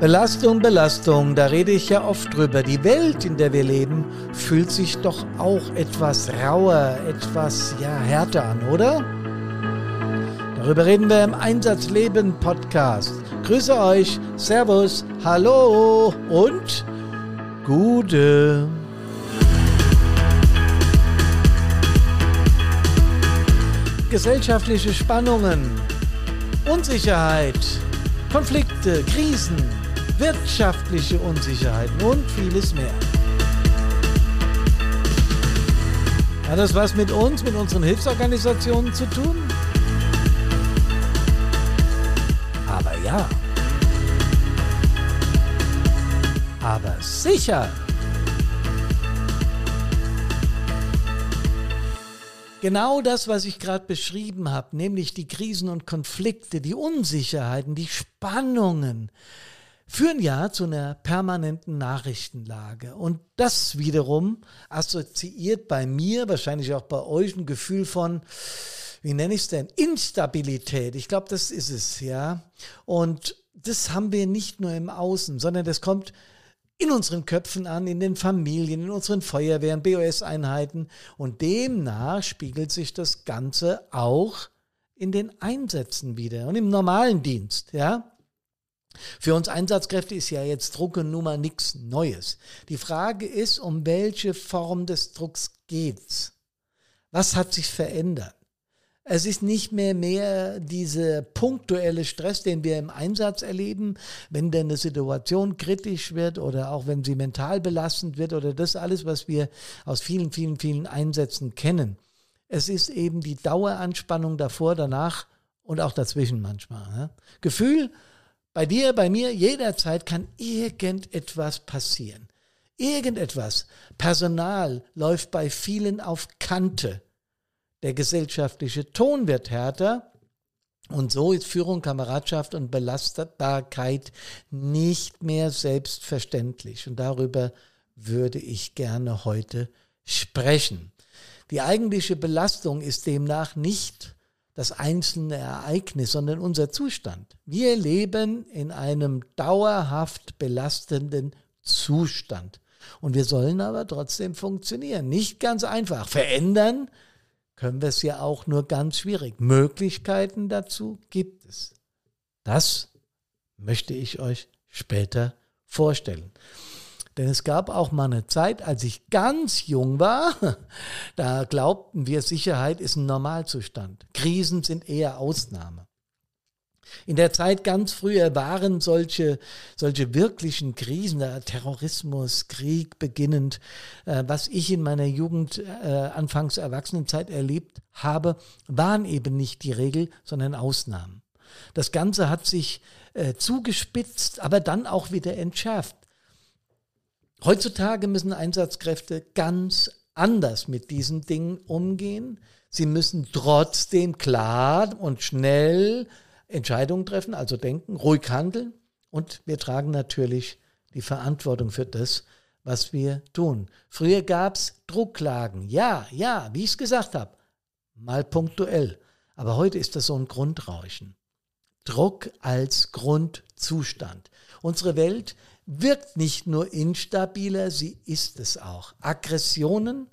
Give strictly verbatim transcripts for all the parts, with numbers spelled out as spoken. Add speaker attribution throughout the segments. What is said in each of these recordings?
Speaker 1: Belastung, Belastung, da rede ich ja oft drüber. Die Welt, in der wir leben, fühlt sich doch auch etwas rauer, etwas ja, härter an, oder? Darüber reden wir im Einsatzleben Podcast. Grüße euch, Servus, hallo und Gute. Gesellschaftliche Spannungen, Unsicherheit, Konflikte, Krisen, wirtschaftliche Unsicherheiten und vieles mehr. Hat das was mit uns, mit unseren Hilfsorganisationen zu tun? Aber ja. Aber sicher. Genau das, was ich gerade beschrieben habe, nämlich die Krisen und Konflikte, die Unsicherheiten, die Spannungen, führen ja zu einer permanenten Nachrichtenlage. Und das wiederum assoziiert bei mir, wahrscheinlich auch bei euch, ein Gefühl von, wie nenne ich es denn, Instabilität. Ich glaube, das ist es, ja. Und das haben wir nicht nur im Außen, sondern das kommt in unseren Köpfen an, in den Familien, in unseren Feuerwehren, B O S-Einheiten. Und demnach spiegelt sich das Ganze auch in den Einsätzen wieder und im normalen Dienst, ja. Für uns Einsatzkräfte ist ja jetzt Druck und Nummer nichts Neues. Die Frage ist, um welche Form des Drucks geht's? Was hat sich verändert? Es ist nicht mehr mehr dieser punktuelle Stress, den wir im Einsatz erleben, wenn denn eine Situation kritisch wird oder auch wenn sie mental belastend wird oder das alles, was wir aus vielen, vielen, vielen Einsätzen kennen. Es ist eben die Daueranspannung davor, danach und auch dazwischen manchmal. Ne? Gefühl, bei dir, bei mir, jederzeit kann irgendetwas passieren. Irgendetwas. Personal läuft bei vielen auf Kante. Der gesellschaftliche Ton wird härter und so ist Führung, Kameradschaft und Belastbarkeit nicht mehr selbstverständlich. Und darüber würde ich gerne heute sprechen. Die eigentliche Belastung ist demnach nicht das einzelne Ereignis, sondern unser Zustand. Wir leben in einem dauerhaft belastenden Zustand. Und wir sollen aber trotzdem funktionieren. Nicht ganz einfach. Verändern können wir es ja auch nur ganz schwierig. Möglichkeiten dazu gibt es. Das möchte ich euch später vorstellen. Denn es gab auch mal eine Zeit, als ich ganz jung war, da glaubten wir, Sicherheit ist ein Normalzustand. Krisen sind eher Ausnahme. In der Zeit ganz früher waren solche, solche wirklichen Krisen, der Terrorismus, Krieg beginnend, äh, was ich in meiner Jugend, äh, anfangs Erwachsenenzeit erlebt habe, waren eben nicht die Regel, sondern Ausnahmen. Das Ganze hat sich äh, zugespitzt, aber dann auch wieder entschärft. Heutzutage müssen Einsatzkräfte ganz anders mit diesen Dingen umgehen. Sie müssen trotzdem klar und schnell Entscheidungen treffen, also denken, ruhig handeln. Und wir tragen natürlich die Verantwortung für das, was wir tun. Früher gab es Drucklagen. Ja, ja, wie ich es gesagt habe, mal punktuell. Aber heute ist das so ein Grundrauschen. Druck als Grundzustand. Unsere Welt wirkt nicht nur instabiler, sie ist es auch. Aggressionen,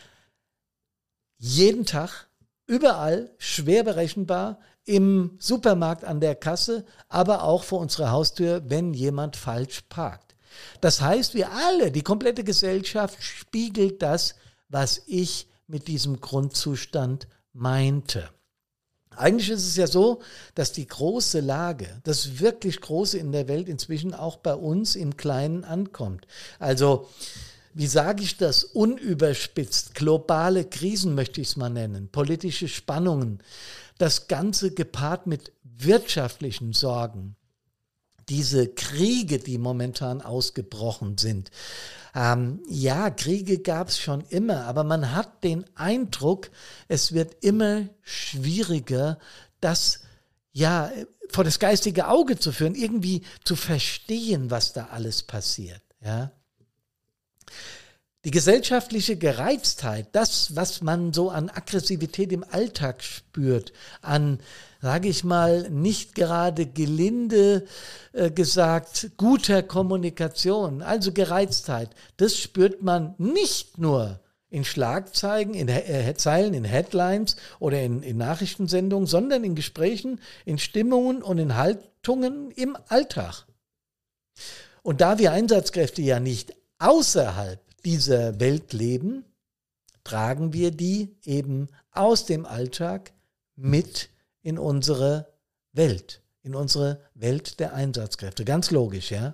Speaker 1: jeden Tag, überall, schwer berechenbar, im Supermarkt an der Kasse, aber auch vor unserer Haustür, wenn jemand falsch parkt. Das heißt, wir alle, die komplette Gesellschaft, spiegelt das, was ich mit diesem Grundzustand meinte. Eigentlich ist es ja so, dass die große Lage, das wirklich Große in der Welt inzwischen auch bei uns im Kleinen ankommt. Also, wie sage ich das, unüberspitzt, globale Krisen möchte ich es mal nennen, politische Spannungen, das Ganze gepaart mit wirtschaftlichen Sorgen, diese Kriege, die momentan ausgebrochen sind. Ähm, ja, Kriege gab es schon immer, aber man hat den Eindruck, es wird immer schwieriger, das ja vor das geistige Auge zu führen, irgendwie zu verstehen, was da alles passiert. Ja. Die gesellschaftliche Gereiztheit, das, was man so an Aggressivität im Alltag spürt, an, sage ich mal, nicht gerade gelinde äh, gesagt, guter Kommunikation, also Gereiztheit, das spürt man nicht nur in Schlagzeilen, in äh, Zeilen, in Headlines oder in, in Nachrichtensendungen, sondern in Gesprächen, in Stimmungen und in Haltungen im Alltag. Und da wir Einsatzkräfte ja nicht außerhalb dieser Welt leben, tragen wir die eben aus dem Alltag mit in unsere Welt, in unsere Welt der Einsatzkräfte. Ganz logisch, ja.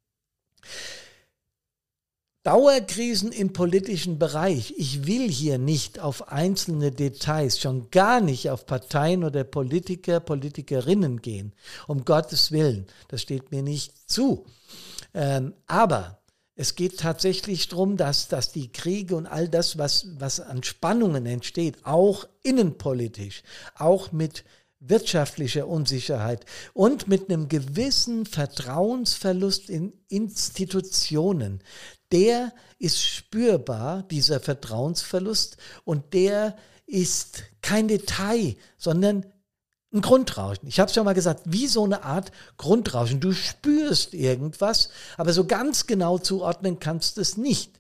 Speaker 1: Dauerkrisen im politischen Bereich. Ich will hier nicht auf einzelne Details, schon gar nicht auf Parteien oder Politiker, Politikerinnen gehen. Um Gottes Willen, das steht mir nicht zu. Ähm, aber es geht tatsächlich darum, dass, dass die Kriege und all das, was, was an Spannungen entsteht, auch innenpolitisch, auch mit wirtschaftlicher Unsicherheit und mit einem gewissen Vertrauensverlust in Institutionen, der ist spürbar, dieser Vertrauensverlust, und der ist kein Detail, sondern ein Grundrauschen. Ich habe es schon mal gesagt, wie so eine Art Grundrauschen. Du spürst irgendwas, aber so ganz genau zuordnen kannst du es nicht.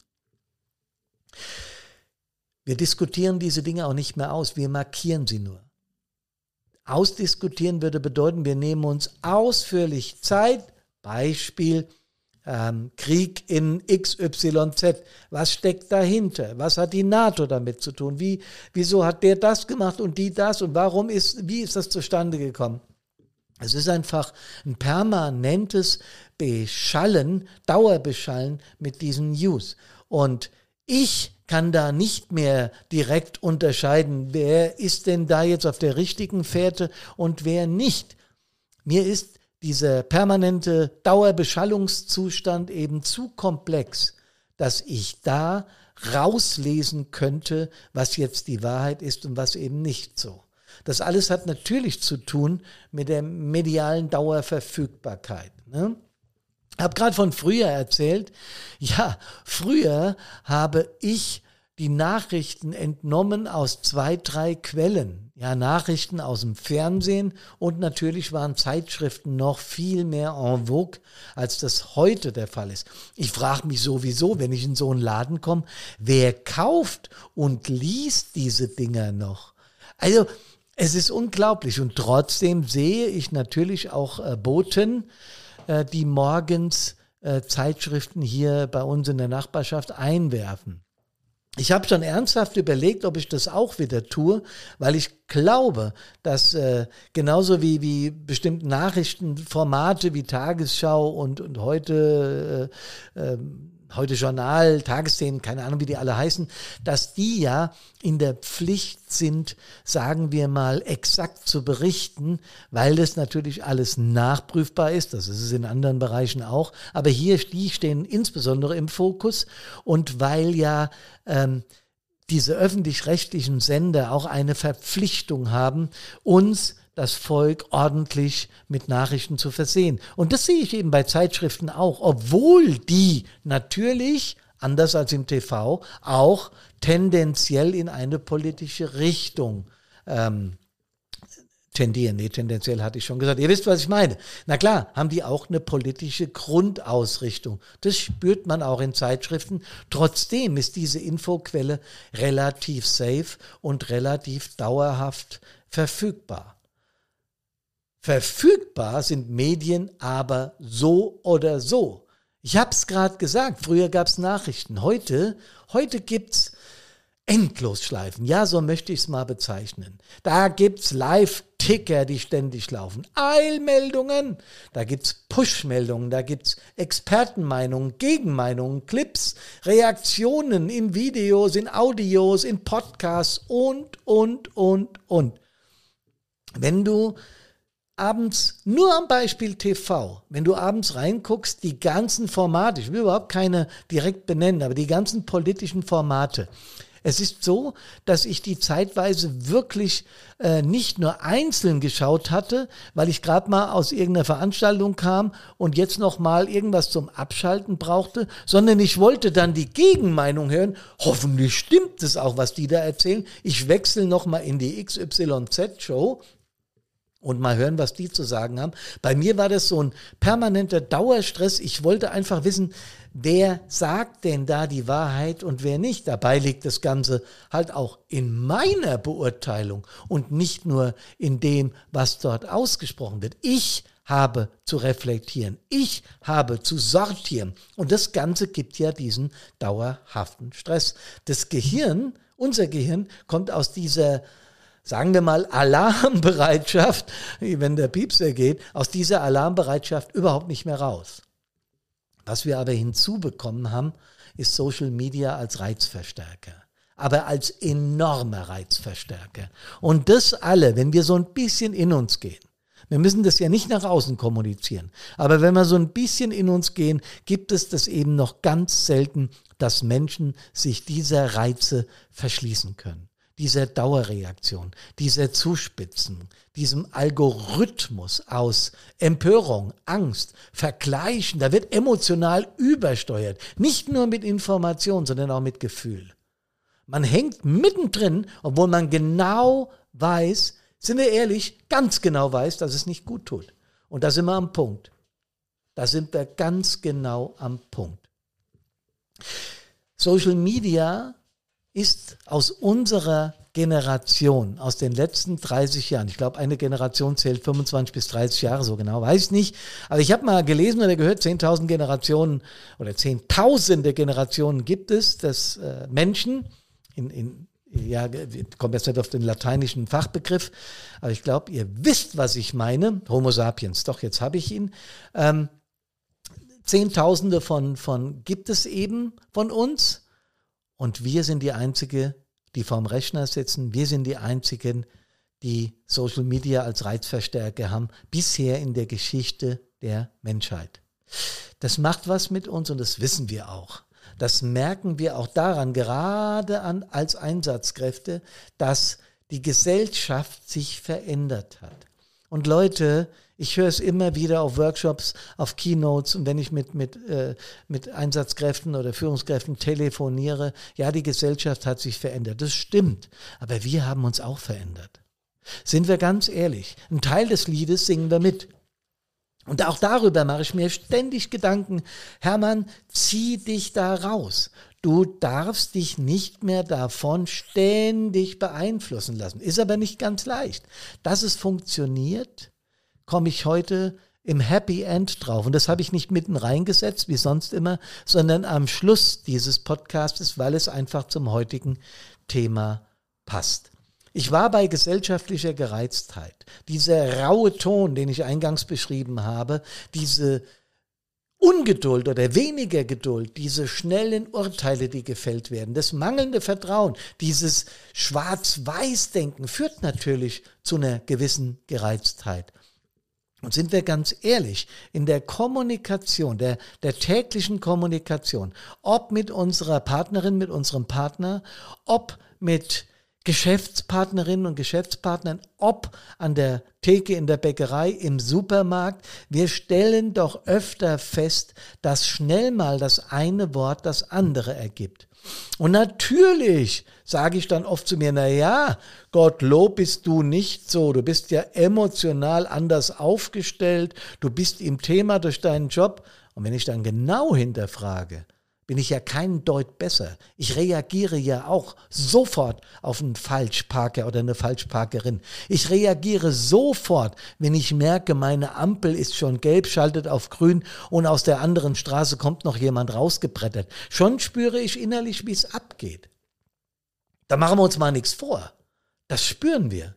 Speaker 1: Wir diskutieren diese Dinge auch nicht mehr aus, wir markieren sie nur. Ausdiskutieren würde bedeuten, wir nehmen uns ausführlich Zeit, Beispiel ähm, Krieg in X Y Z. Was steckt dahinter? Was hat die NATO damit zu tun? Wie, wieso hat der das gemacht und die das? Und warum ist, wie ist das zustande gekommen? Es ist einfach ein permanentes Beschallen, Dauerbeschallen mit diesen News. Und ich kann da nicht mehr direkt unterscheiden, wer ist denn da jetzt auf der richtigen Fährte und wer nicht. Mir ist dieser permanente Dauerbeschallungszustand eben zu komplex, dass ich da rauslesen könnte, was jetzt die Wahrheit ist und was eben nicht so. Das alles hat natürlich zu tun mit der medialen Dauerverfügbarkeit, ne? Ich habe gerade von früher erzählt. Ja, früher habe ich die Nachrichten entnommen aus zwei, drei Quellen. Ja, Nachrichten aus dem Fernsehen, und natürlich waren Zeitschriften noch viel mehr en vogue, als das heute der Fall ist. Ich frage mich sowieso, wenn ich in so einen Laden komme, wer kauft und liest diese Dinger noch? Also, es ist unglaublich, und trotzdem sehe ich natürlich auch äh, Boten, äh, die morgens äh, Zeitschriften hier bei uns in der Nachbarschaft einwerfen. Ich habe schon ernsthaft überlegt, ob ich das auch wieder tue, weil ich glaube, dass äh, genauso wie, wie bestimmte Nachrichtenformate wie Tagesschau und, und heute äh, äh, Heute Journal, Tagesthemen, keine Ahnung, wie die alle heißen, dass die ja in der Pflicht sind, sagen wir mal, exakt zu berichten, weil das natürlich alles nachprüfbar ist. Das ist es in anderen Bereichen auch. Aber hier, die stehen insbesondere im Fokus, und weil ja ähm, diese öffentlich-rechtlichen Sender auch eine Verpflichtung haben, uns das Volk ordentlich mit Nachrichten zu versehen. Und das sehe ich eben bei Zeitschriften auch, obwohl die natürlich, anders als im T V, auch tendenziell in eine politische Richtung ähm, tendieren. Nee, tendenziell hatte ich schon gesagt. Ihr wisst, was ich meine. Na klar, haben die auch eine politische Grundausrichtung. Das spürt man auch in Zeitschriften. Trotzdem ist diese Infoquelle relativ safe und relativ dauerhaft verfügbar. Verfügbar sind Medien aber so oder so. Ich habe es gerade gesagt, früher gab es Nachrichten. Heute, heute gibt es Endlosschleifen. Ja, so möchte ich es mal bezeichnen. Da gibt es Live-Ticker, die ständig laufen. Eilmeldungen, da gibt es Push-Meldungen, da gibt es Expertenmeinungen, Gegenmeinungen, Clips, Reaktionen in Videos, in Audios, in Podcasts und, und, und, und. Wenn du abends, nur am Beispiel T V, wenn du abends reinguckst, die ganzen Formate, ich will überhaupt keine direkt benennen, aber die ganzen politischen Formate, Es ist so, dass ich die zeitweise wirklich äh, nicht nur einzeln geschaut hatte, weil ich gerade mal aus irgendeiner Veranstaltung kam und jetzt noch mal irgendwas zum Abschalten brauchte, sondern ich wollte dann die Gegenmeinung hören. Hoffentlich stimmt es auch, was die da erzählen. Ich wechsle noch mal in die X Y Z-Show und mal hören, was die zu sagen haben. Bei mir war das so ein permanenter Dauerstress. Ich wollte einfach wissen, wer sagt denn da die Wahrheit und wer nicht. Dabei liegt das Ganze halt auch in meiner Beurteilung und nicht nur in dem, was dort ausgesprochen wird. Ich habe zu reflektieren. Ich habe zu sortieren. Und das Ganze gibt ja diesen dauerhaften Stress. Das Gehirn, unser Gehirn, kommt aus dieser, sagen wir mal, Alarmbereitschaft, wenn der Piepser geht, aus dieser Alarmbereitschaft überhaupt nicht mehr raus. Was wir aber hinzubekommen haben, ist Social Media als Reizverstärker. Aber als enormer Reizverstärker. Und das alle, wenn wir so ein bisschen in uns gehen. Wir müssen das ja nicht nach außen kommunizieren. Aber wenn wir so ein bisschen in uns gehen, gibt es das eben noch ganz selten, dass Menschen sich dieser Reize verschließen können. Dieser Dauerreaktion, dieser Zuspitzen, diesem Algorithmus aus Empörung, Angst, Vergleichen, da wird emotional übersteuert. Nicht nur mit Information, sondern auch mit Gefühl. Man hängt mittendrin, obwohl man genau weiß, sind wir ehrlich, ganz genau weiß, dass es nicht gut tut. Und da sind wir am Punkt. Da sind wir ganz genau am Punkt. Social Media ist aus unserer Generation, aus den letzten dreißig Jahren, ich glaube, eine Generation zählt fünfundzwanzig bis dreißig Jahre, so genau, weiß ich nicht, aber ich habe mal gelesen oder gehört, zehntausend Generationen oder zehntausende Generationen gibt es, dass äh, Menschen, in, in, ja, kommt jetzt nicht auf den lateinischen Fachbegriff, aber ich glaube, ihr wisst, was ich meine, Homo sapiens, doch, jetzt habe ich ihn, ähm, Zehntausende von, von gibt es eben von uns. Und wir sind die Einzigen, die vorm Rechner sitzen. Wir sind die Einzigen, die Social Media als Reizverstärker haben, bisher in der Geschichte der Menschheit. Das macht was mit uns und das wissen wir auch. Das merken wir auch daran, gerade an, als Einsatzkräfte, dass die Gesellschaft sich verändert hat. Und Leute, ich höre es immer wieder auf Workshops, auf Keynotes und wenn ich mit, mit, äh, mit Einsatzkräften oder Führungskräften telefoniere, ja, die Gesellschaft hat sich verändert. Das stimmt, aber wir haben uns auch verändert. Sind wir ganz ehrlich, ein Teil des Liedes singen wir mit. Und auch darüber mache ich mir ständig Gedanken. Hermann, zieh dich da raus. Du darfst dich nicht mehr davon ständig beeinflussen lassen. Ist aber nicht ganz leicht. Dass es funktioniert, komme ich heute im Happy End drauf. Und das habe ich nicht mitten reingesetzt, wie sonst immer, sondern am Schluss dieses Podcastes, weil es einfach zum heutigen Thema passt. Ich war bei gesellschaftlicher Gereiztheit. Dieser raue Ton, den ich eingangs beschrieben habe, diese Ungeduld oder weniger Geduld, diese schnellen Urteile, die gefällt werden, das mangelnde Vertrauen, dieses Schwarz-Weiß-Denken führt natürlich zu einer gewissen Gereiztheit. Und sind wir ganz ehrlich, in der Kommunikation, der, der täglichen Kommunikation, ob mit unserer Partnerin, mit unserem Partner, ob mit Geschäftspartnerinnen und Geschäftspartnern, ob an der Theke in der Bäckerei, im Supermarkt, wir stellen doch öfter fest, dass schnell mal das eine Wort das andere ergibt. Und natürlich sage ich dann oft zu mir, na ja, Gottlob bist du nicht so, du bist ja emotional anders aufgestellt, du bist im Thema durch deinen Job. Und wenn ich dann genau hinterfrage, bin ich ja keinen Deut besser. Ich reagiere ja auch sofort auf einen Falschparker oder eine Falschparkerin. Ich reagiere sofort, wenn ich merke, meine Ampel ist schon gelb, schaltet auf grün und aus der anderen Straße kommt noch jemand rausgebrettert. Schon spüre ich innerlich, wie es abgeht. Da machen wir uns mal nichts vor. Das spüren wir.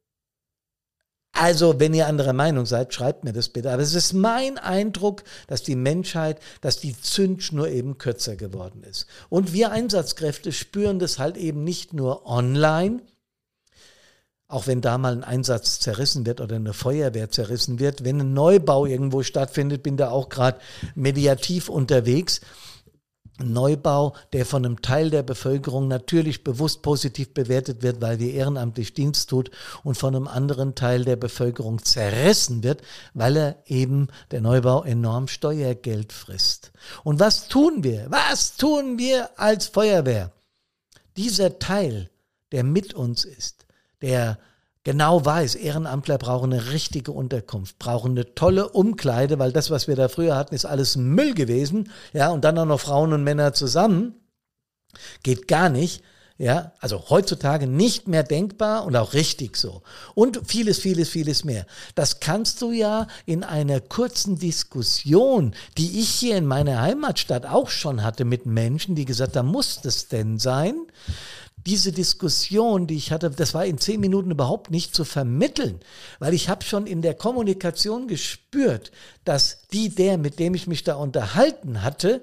Speaker 1: Also, wenn ihr anderer Meinung seid, schreibt mir das bitte. Aber es ist mein Eindruck, dass die Menschheit, dass die Zündschnur eben kürzer geworden ist. Und wir Einsatzkräfte spüren das halt eben nicht nur online, auch wenn da mal ein Einsatz zerrissen wird oder eine Feuerwehr zerrissen wird. Wenn ein Neubau irgendwo stattfindet, bin da auch gerade mediativ unterwegs. Neubau, der von einem Teil der Bevölkerung natürlich bewusst positiv bewertet wird, weil wir ehrenamtlich Dienst tut, und von einem anderen Teil der Bevölkerung zerrissen wird, weil er eben, der Neubau, enorm Steuergeld frisst. Und was tun wir? Was tun wir als Feuerwehr? Dieser Teil, der mit uns ist, der genau weiß, Ehrenamtler brauchen eine richtige Unterkunft, brauchen eine tolle Umkleide, weil das, was wir da früher hatten, ist alles Müll gewesen, ja, und dann auch noch Frauen und Männer zusammen, geht gar nicht, ja, also heutzutage nicht mehr denkbar und auch richtig so. Und vieles, vieles, vieles mehr. Das kannst du ja in einer kurzen Diskussion, die ich hier in meiner Heimatstadt auch schon hatte mit Menschen, die gesagt haben, muss das denn sein? Diese Diskussion, die ich hatte, das war in zehn Minuten überhaupt nicht zu vermitteln, weil ich habe schon in der Kommunikation gespürt, dass die, der, mit dem ich mich da unterhalten hatte,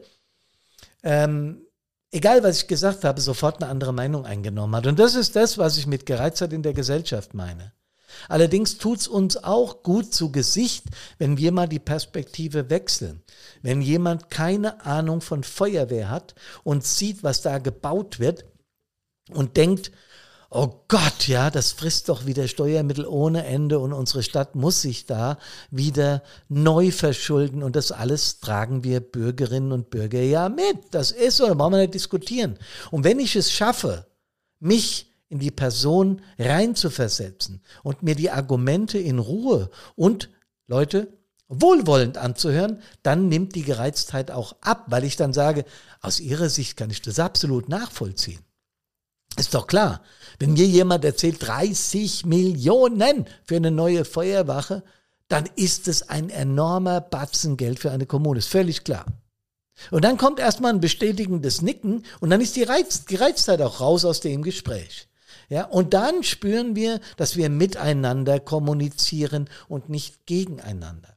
Speaker 1: ähm, egal was ich gesagt habe, sofort eine andere Meinung eingenommen hat. Und das ist das, was ich mit Gereiztheit in der Gesellschaft meine. Allerdings tut es uns auch gut zu Gesicht, wenn wir mal die Perspektive wechseln. Wenn jemand keine Ahnung von Feuerwehr hat und sieht, was da gebaut wird, und denkt, oh Gott, ja, das frisst doch wieder Steuermittel ohne Ende und unsere Stadt muss sich da wieder neu verschulden und das alles tragen wir Bürgerinnen und Bürger ja mit. Das ist so, da brauchen wir nicht diskutieren. Und wenn ich es schaffe, mich in die Person reinzuversetzen und mir die Argumente in Ruhe und, Leute, wohlwollend anzuhören, dann nimmt die Gereiztheit auch ab, weil ich dann sage, aus Ihrer Sicht kann ich das absolut nachvollziehen. Ist doch klar, wenn mir jemand erzählt, dreißig Millionen für eine neue Feuerwache, dann ist es ein enormer Batzen Geld für eine Kommune, ist völlig klar. Und dann kommt erstmal ein bestätigendes Nicken und dann ist die Reiz, Gereiztheit auch raus aus dem Gespräch. Ja, und dann spüren wir, dass wir miteinander kommunizieren und nicht gegeneinander.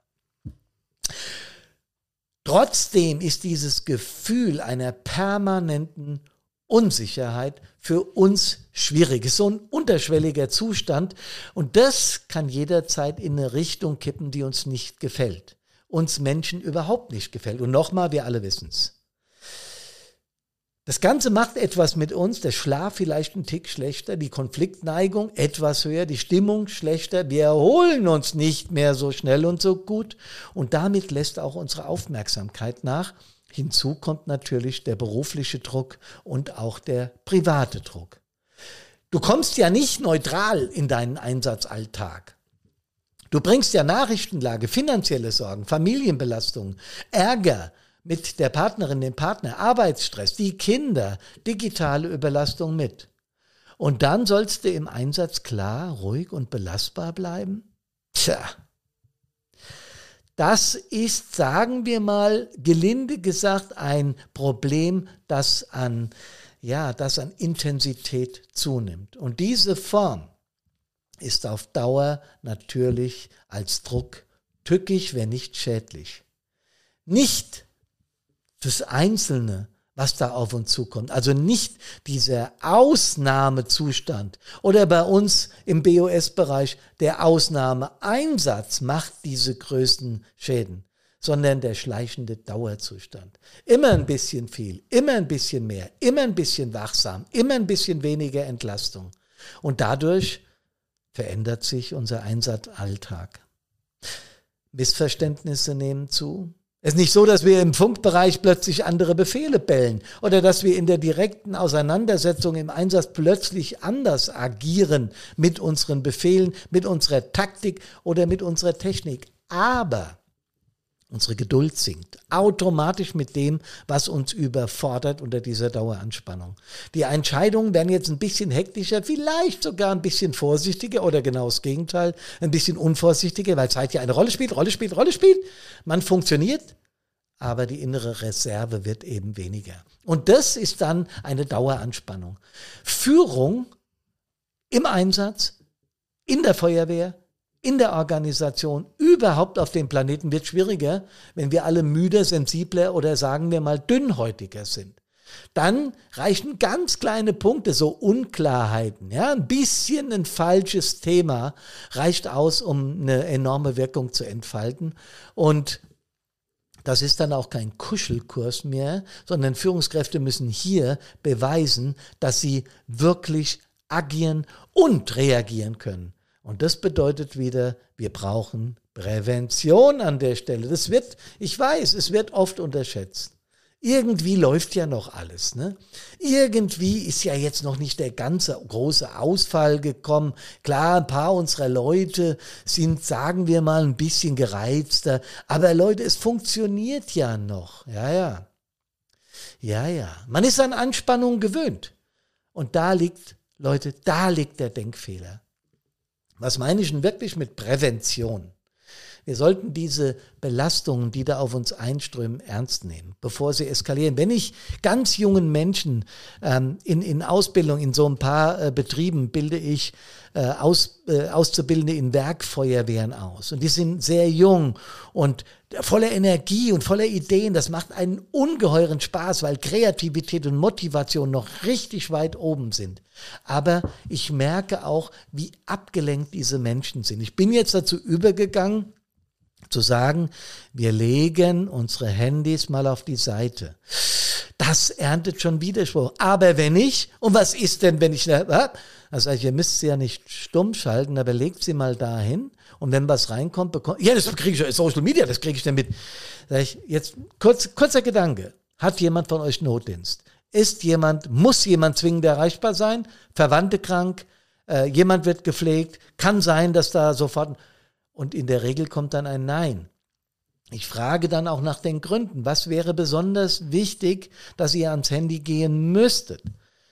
Speaker 1: Trotzdem ist dieses Gefühl einer permanenten Unsicherheit für uns schwierig. Es ist so ein unterschwelliger Zustand und das kann jederzeit in eine Richtung kippen, die uns nicht gefällt. Uns Menschen überhaupt nicht gefällt. Und nochmal, wir alle wissen es. Das Ganze macht etwas mit uns, der Schlaf vielleicht ein Tick schlechter, die Konfliktneigung etwas höher, die Stimmung schlechter, wir erholen uns nicht mehr so schnell und so gut und damit lässt auch unsere Aufmerksamkeit nach. Hinzu kommt natürlich der berufliche Druck und auch der private Druck. Du kommst ja nicht neutral in deinen Einsatzalltag. Du bringst ja Nachrichtenlage, finanzielle Sorgen, Familienbelastungen, Ärger mit der Partnerin, dem Partner, Arbeitsstress, die Kinder, digitale Überlastung mit. Und dann sollst du im Einsatz klar, ruhig und belastbar bleiben? Tja. Das ist, sagen wir mal, gelinde gesagt, ein Problem, das an, ja, das an Intensität zunimmt. Und diese Form ist auf Dauer natürlich als Druck tückisch, wenn nicht schädlich. Nicht fürs Einzelne, was da auf uns zukommt. Also nicht dieser Ausnahmezustand oder bei uns im B O S-Bereich der Ausnahmeeinsatz macht diese größten Schäden, sondern der schleichende Dauerzustand. Immer ein bisschen viel, immer ein bisschen mehr, immer ein bisschen wachsam, immer ein bisschen weniger Entlastung. Und dadurch verändert sich unser Einsatzalltag. Missverständnisse nehmen zu. Es ist nicht so, dass wir im Funkbereich plötzlich andere Befehle bellen oder dass wir in der direkten Auseinandersetzung im Einsatz plötzlich anders agieren mit unseren Befehlen, mit unserer Taktik oder mit unserer Technik. Aber unsere Geduld sinkt automatisch mit dem, was uns überfordert unter dieser Daueranspannung. Die Entscheidungen werden jetzt ein bisschen hektischer, vielleicht sogar ein bisschen vorsichtiger oder genau das Gegenteil, ein bisschen unvorsichtiger, weil Zeit ja eine Rolle spielt, Rolle spielt, Rolle spielt. Man funktioniert, aber die innere Reserve wird eben weniger. Und das ist dann eine Daueranspannung. Führung im Einsatz, in der Feuerwehr, in der Organisation, überhaupt auf dem Planeten wird schwieriger, wenn wir alle müder, sensibler oder sagen wir mal dünnhäutiger sind. Dann reichen ganz kleine Punkte, so Unklarheiten, ja, ein bisschen ein falsches Thema reicht aus, um eine enorme Wirkung zu entfalten. Und Das ist dann auch kein Kuschelkurs mehr, sondern Führungskräfte müssen hier beweisen, dass sie wirklich agieren und reagieren können. Und das bedeutet wieder, wir brauchen Prävention an der Stelle. Das wird, ich weiß, es wird oft unterschätzt. Irgendwie läuft ja noch alles, ne? Irgendwie ist ja jetzt noch nicht der ganze große Ausfall gekommen. Klar, ein paar unserer Leute sind, sagen wir mal, ein bisschen gereizter. Aber Leute, es funktioniert ja noch. Ja, ja. Ja, ja. Man ist an Anspannung gewöhnt. Und da liegt, Leute, da liegt der Denkfehler. Was meine ich denn wirklich mit Prävention? Wir sollten diese Belastungen, die da auf uns einströmen, ernst nehmen, bevor sie eskalieren. Wenn ich ganz jungen Menschen ähm, in, in Ausbildung, in so ein paar äh, Betrieben bilde ich äh, aus, äh, Auszubildende in Werkfeuerwehren aus. Und die sind sehr jung und voller Energie und voller Ideen. Das macht einen ungeheuren Spaß, weil Kreativität und Motivation noch richtig weit oben sind. Aber ich merke auch, wie abgelenkt diese Menschen sind. Ich bin jetzt dazu übergegangen, zu sagen, wir legen unsere Handys mal auf die Seite. Das erntet schon Widerspruch. Aber wenn nicht, und was ist denn, wenn ich, also ihr müsst sie ja nicht stumm schalten, aber legt sie mal dahin und wenn was reinkommt, bekommt, ja, das kriege ich, Social Media, das kriege ich dann mit. Sag ich, jetzt kurz, kurzer Gedanke. Hat jemand von euch Notdienst? Ist jemand, muss jemand zwingend erreichbar sein? Verwandte krank? Äh, jemand wird gepflegt? Kann sein, dass da sofort... Und in der Regel kommt dann ein Nein. Ich frage dann auch nach den Gründen. Was wäre besonders wichtig, dass ihr ans Handy gehen müsstet?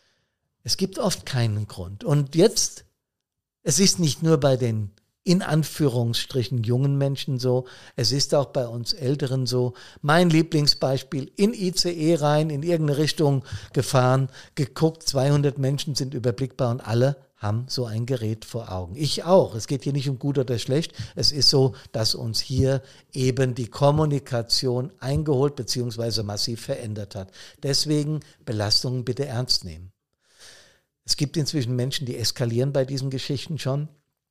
Speaker 1: Es gibt oft keinen Grund. Und jetzt, es ist nicht nur bei den in Anführungsstrichen jungen Menschen so, es ist auch bei uns Älteren so. Mein Lieblingsbeispiel, in I C E rein, in irgendeine Richtung gefahren, geguckt, zweihundert Menschen sind überblickbar und alle haben so ein Gerät vor Augen. Ich auch. Es geht hier nicht um gut oder schlecht. Es ist so, dass uns hier eben die Kommunikation eingeholt bzw. massiv verändert hat. Deswegen Belastungen bitte ernst nehmen. Es gibt inzwischen Menschen, die eskalieren bei diesen Geschichten schon.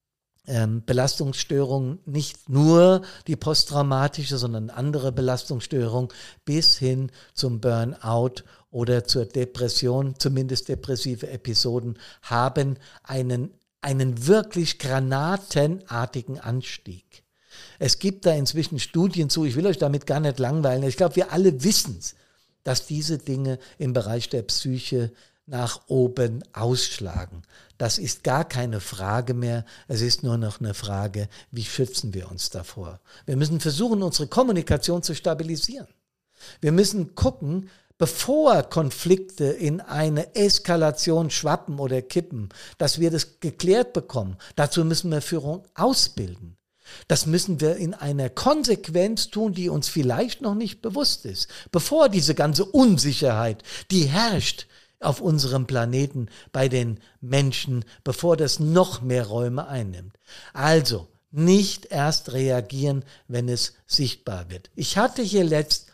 Speaker 1: Ähm, Belastungsstörungen, nicht nur die posttraumatische, sondern andere Belastungsstörungen bis hin zum Burnout oder zur Depression, zumindest depressive Episoden, haben einen, einen wirklich granatenartigen Anstieg. Es gibt da inzwischen Studien zu, ich will euch damit gar nicht langweilen, ich glaube, wir alle wissen es, dass diese Dinge im Bereich der Psyche nach oben ausschlagen. Das ist gar keine Frage mehr, es ist nur noch eine Frage, wie schützen wir uns davor? Wir müssen versuchen, unsere Kommunikation zu stabilisieren. Wir müssen gucken, bevor Konflikte in eine Eskalation schwappen oder kippen, dass wir das geklärt bekommen. Dazu müssen wir Führung ausbilden. Das müssen wir in einer Konsequenz tun, die uns vielleicht noch nicht bewusst ist. Bevor diese ganze Unsicherheit, die herrscht auf unserem Planeten bei den Menschen, bevor das noch mehr Räume einnimmt. Also nicht erst reagieren, wenn es sichtbar wird. Ich hatte hier letzt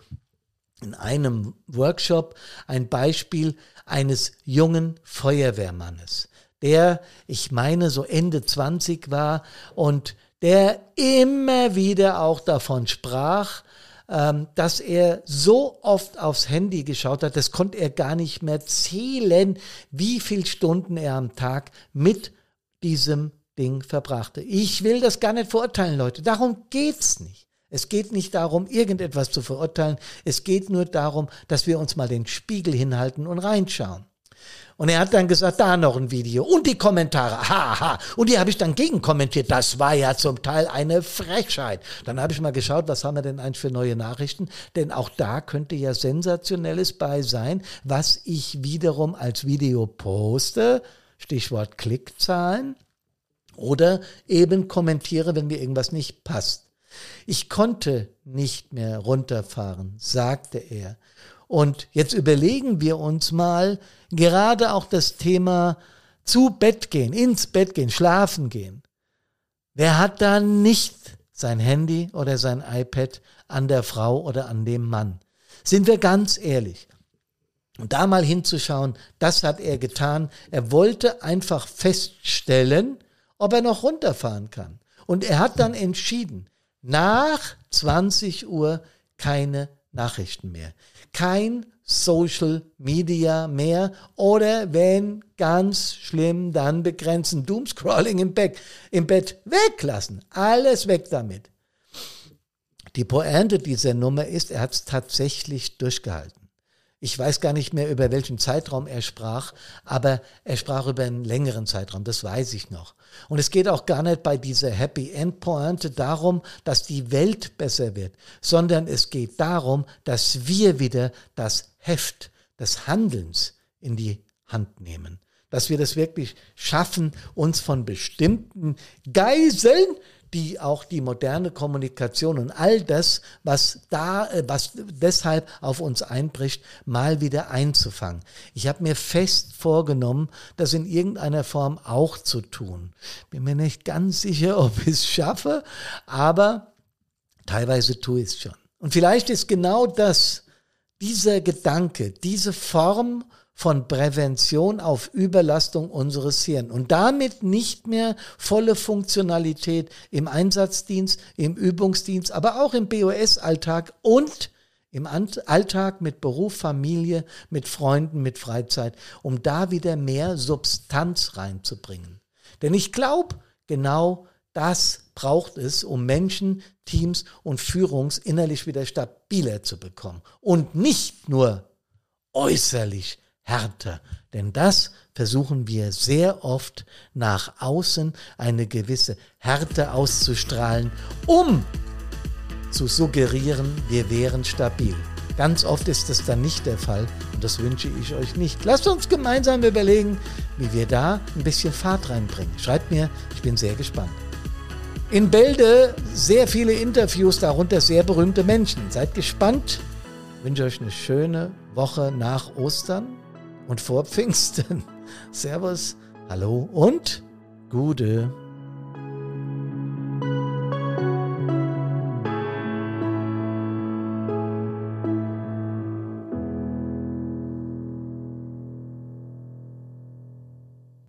Speaker 1: in einem Workshop ein Beispiel eines jungen Feuerwehrmannes, der, ich meine, so Ende zwanzig war und der immer wieder auch davon sprach, dass er so oft aufs Handy geschaut hat, das konnte er gar nicht mehr zählen, wie viele Stunden er am Tag mit diesem Ding verbrachte. Ich will das gar nicht verurteilen, Leute. Darum geht's nicht. Es geht nicht darum, irgendetwas zu verurteilen. Es geht nur darum, dass wir uns mal den Spiegel hinhalten und reinschauen. Und er hat dann gesagt, da noch ein Video und die Kommentare, haha, und die habe ich dann gegenkommentiert, das war ja zum Teil eine Frechheit. Dann habe ich mal geschaut, was haben wir denn eigentlich für neue Nachrichten, denn auch da könnte ja Sensationelles bei sein, was ich wiederum als Video poste, Stichwort Klickzahlen, oder eben kommentiere, wenn mir irgendwas nicht passt. Ich konnte nicht mehr runterfahren, sagte er. Und jetzt überlegen wir uns mal gerade auch das Thema zu Bett gehen, ins Bett gehen, schlafen gehen. Wer hat da nicht sein Handy oder sein iPad an der Frau oder an dem Mann? Sind wir ganz ehrlich. Und da mal hinzuschauen, das hat er getan. Er wollte einfach feststellen, ob er noch runterfahren kann. Und er hat dann entschieden, nach zwanzig Uhr keine Nachrichten mehr. Kein Social Media mehr oder wenn ganz schlimm, dann begrenzen. Doomscrolling im Bett, im Bett weglassen. Alles weg damit. Die Pointe dieser Nummer ist, er hat es tatsächlich durchgehalten. Ich weiß gar nicht mehr, über welchen Zeitraum er sprach, aber er sprach über einen längeren Zeitraum, das weiß ich noch. Und es geht auch gar nicht bei dieser Happy End Pointe darum, dass die Welt besser wird, sondern es geht darum, dass wir wieder das Heft des Handelns in die Hand nehmen. Dass wir das wirklich schaffen, uns von bestimmten Geiseln, die auch die moderne Kommunikation und all das, was da, was deshalb auf uns einbricht, mal wieder einzufangen. Ich habe mir fest vorgenommen, das in irgendeiner Form auch zu tun. Bin mir nicht ganz sicher, ob ich es schaffe, aber teilweise tue ich es schon. Und vielleicht ist genau das, dieser Gedanke, diese Form von Prävention auf Überlastung unseres Hirns und damit nicht mehr volle Funktionalität im Einsatzdienst, im Übungsdienst, aber auch im B O S-Alltag und im Alltag mit Beruf, Familie, mit Freunden, mit Freizeit, um da wieder mehr Substanz reinzubringen. Denn ich glaube, genau das braucht es, um Menschen, Teams und Führungs innerlich wieder stabiler zu bekommen und nicht nur äußerlich härter, denn das versuchen wir sehr oft nach außen eine gewisse Härte auszustrahlen, um zu suggerieren, wir wären stabil. Ganz oft ist das dann nicht der Fall und das wünsche ich euch nicht. Lasst uns gemeinsam überlegen, wie wir da ein bisschen Fahrt reinbringen. Schreibt mir, ich bin sehr gespannt. In Bälde sehr viele Interviews, darunter sehr berühmte Menschen. Seid gespannt. Ich wünsche euch eine schöne Woche nach Ostern. Und vor Pfingsten. Servus, hallo und Gude.